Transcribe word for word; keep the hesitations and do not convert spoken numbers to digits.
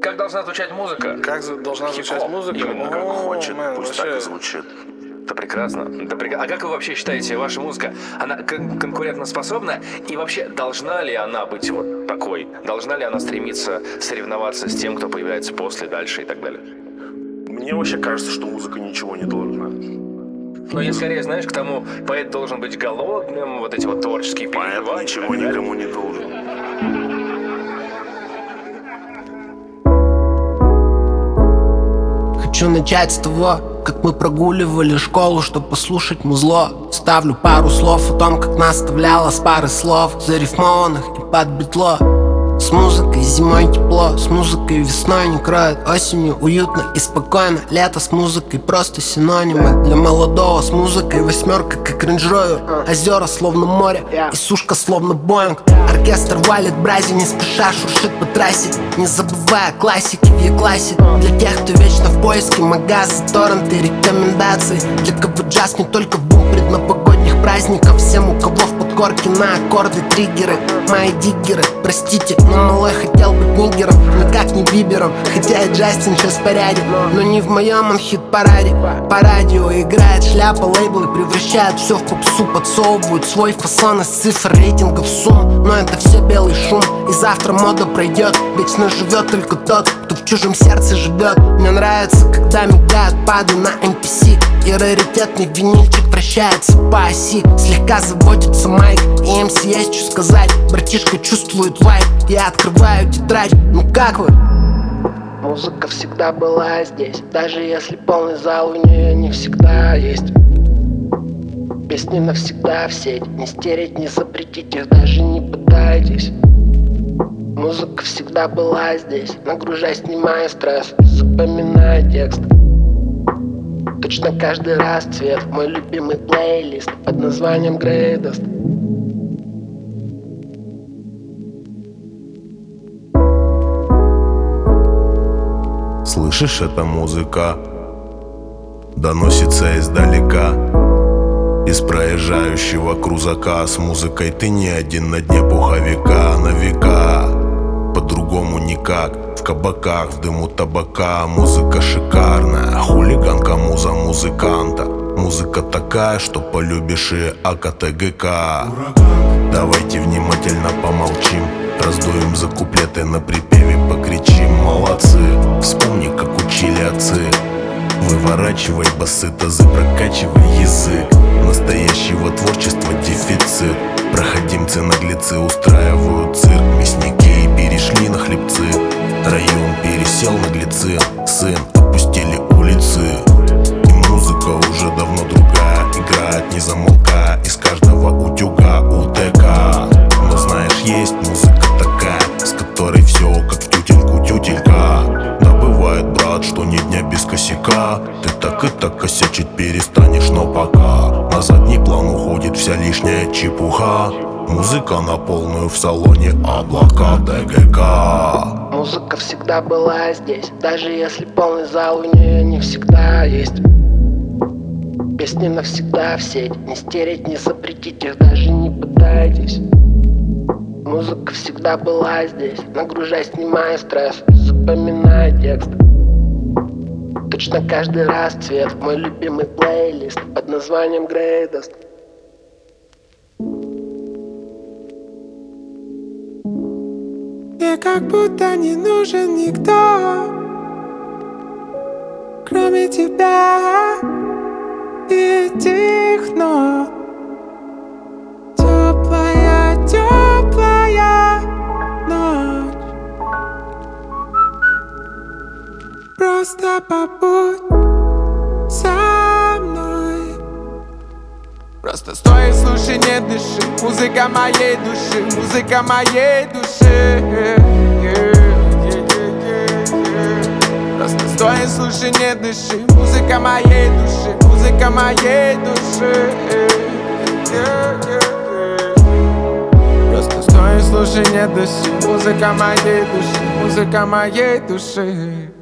как должна звучать музыка? Как за- должна звучать Хип-хоп. музыка? Именно как О, хочет, мэн, пусть вообще. так и звучит. Это прекрасно. Это прек- А как вы вообще считаете, ваша музыка, она кон- конкурентоспособна? И вообще, должна ли она быть вот такой? Должна ли она стремиться соревноваться с тем, кто появляется после, дальше и так далее? Мне вообще кажется, что музыка ничего не должна. Но я скорее, знаешь, к тому, поэт должен быть голодным, вот эти вот творческие Поэт переживания. ничего и так далее. никому не должен. Хочу начать с того, как мы прогуливали школу, чтобы послушать музло. Ставлю пару слов о том, как наставляла с пары слов, зарифмованных и под битло. С музыкой зимой тепло, с музыкой весной не кроет, осенью уютно и спокойно. Лето с музыкой просто синонимы для молодого. С музыкой восьмерка как Range Rover, озера словно море и сушка словно Боинг. Оркестр валит брази, не спеша шуршит по трассе, не забывая классики в Е-классе. Для тех, кто вечно в поиске магаза, торренты, рекомендации. Для кого джаз не только бум предновогодних праздников. Всем, у кого в подкорке на аккорды триггеры, мои диггеры, простите, но малой хотел быть нигером, никак не бибером. Хотя и Джастин сейчас в порядке, но не в моем он хит-параде. По радио играет шляпа, лейблы превращают все в попсу, подсовывают свой фасон из цифр, рейтингов, сумм. Но это все белый шум, и завтра мода пройдет. Вечно живет только тот, кто в чужом сердце живет. Мне нравится, когда мигают пады на эм пи си, и раритетный винильчик вращается по оси. Слегка заводится майк, и эм си есть что сказать. Братишка чувствует вайб, я открываю тетрадь. Ну как вы? Музыка всегда была здесь, даже если полный зал, у нее не всегда есть. Песни навсегда в сеть, не стереть, не запретить их, даже не пытайтесь. Музыка всегда была здесь, нагружай, снимай стресс, запоминай текст. Точно каждый раз цвет, мой любимый плейлист под названием Greatest. Слышишь, эта музыка доносится издалека, из проезжающего крузака. С музыкой ты не один на дне пуховика, на века, по-другому никак. В кабаках, в дыму табака, музыка шикарная, хулиганка муза музыканта. Музыка такая, что полюбишь и АКТГК. Давайте внимательно помолчим, раздуем за куплеты, на припеве покричим. Молодцы, вспомни, как учили отцы. Выворачивай басы, тазы, прокачивай язык. Настоящего творчества дефицит. Проходимцы наглецы устраивают цирк. Мясники перешли на хлебцы, район пересел на глицин. Сын, опустили улицы, и музыка уже давно другая. Играет не замолкая, из каждого утюга УТК. Но знаешь, есть музыка такая, с которой все как в тютельку тютелька. Да бывает, брат, что ни дня без косяка. Ты так и так косячить перестанешь, но пока на задний план уходит вся лишняя чепуха. Музыка на полную в салоне, облака ДГК. Музыка всегда была здесь, даже если полный зал, у нее не всегда есть. Песни навсегда в сеть, не стереть, не запретить их, даже не пытайтесь. Музыка всегда была здесь, нагружай, снимай стресс, запоминай текст. Точно каждый раз цвет, мой любимый плейлист под названием Greatest. Мне как будто не нужен никто, кроме тебя, и этих нот. Теплая, теплая ночь. Просто побудь со мной. Просто стой и слушай, не дыши. Музыка моей души, музыка моей души. Просто стой и слушай, не дыши. Музыка моей души, музыка моей души. Просто стой и слушай, не дыши. Музыка моей души, музыка моей души.